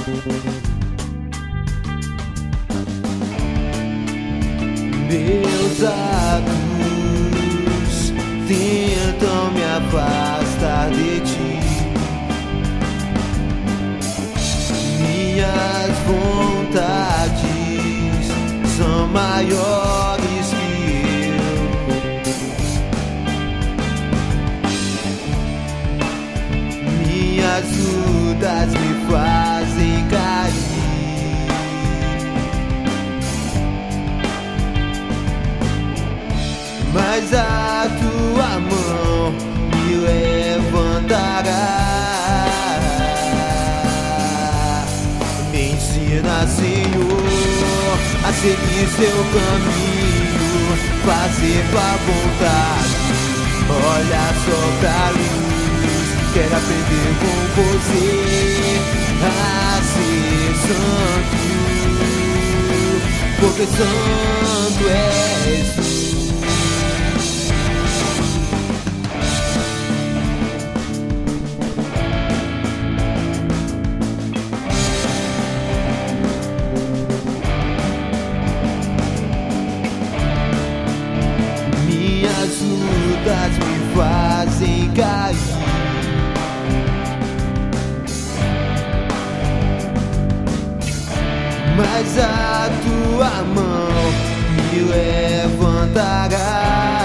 Meus atos tentam me afastar de ti. Minhas vontades são maiores que eu. Minhas lutas me fazem cair. Mas a tua mão me levantará. Me ensina, Senhor, a seguir seu caminho, fazer tua vontade. Olha só pra luz, quero aprender com você a ser santo, porque santo és tu. Minhas lutas me fazem cair. Mas a tua mão me levantará.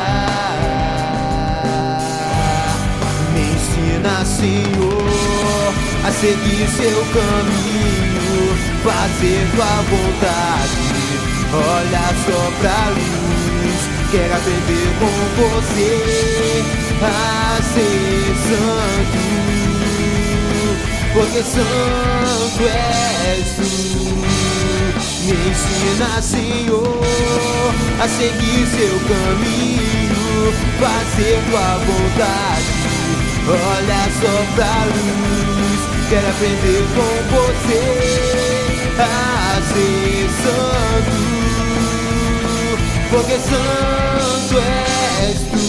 Me ensina, Senhor, a seguir seu caminho, fazer tua vontade. Olha só pra luz, quero aprender com você a ser santo, porque santo és tu. Me ensina, Senhor, a seguir seu caminho, fazer tua vontade. Olha só pra luz, quero aprender com você a ser santo, porque santo és tu.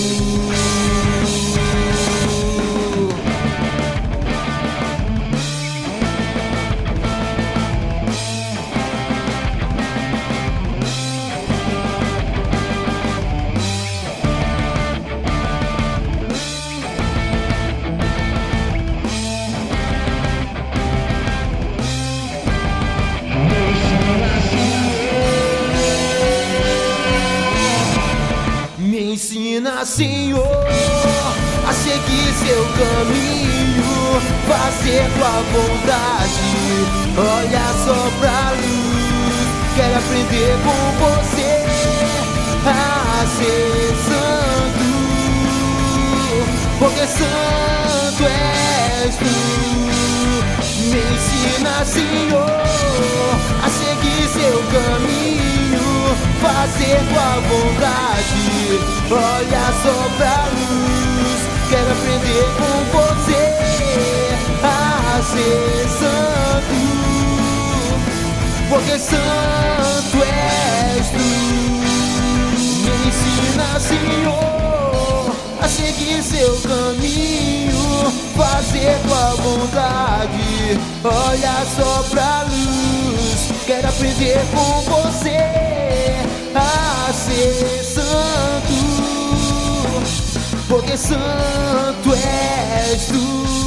Me ensina, Senhor, a seguir seu caminho, fazer tua vontade. Olha só pra luz, quero aprender com você a ser santo, porque santo és tu. Me ensina, Senhor, a seguir seu caminho, fazer tua vontade. Olha só pra luz, quero aprender com você a ser santo, porque santo és tu. Me ensina, Senhor, a seguir seu caminho, fazer tua vontade. Olha só pra luz, quero aprender com você a ser santo, porque santo és tu.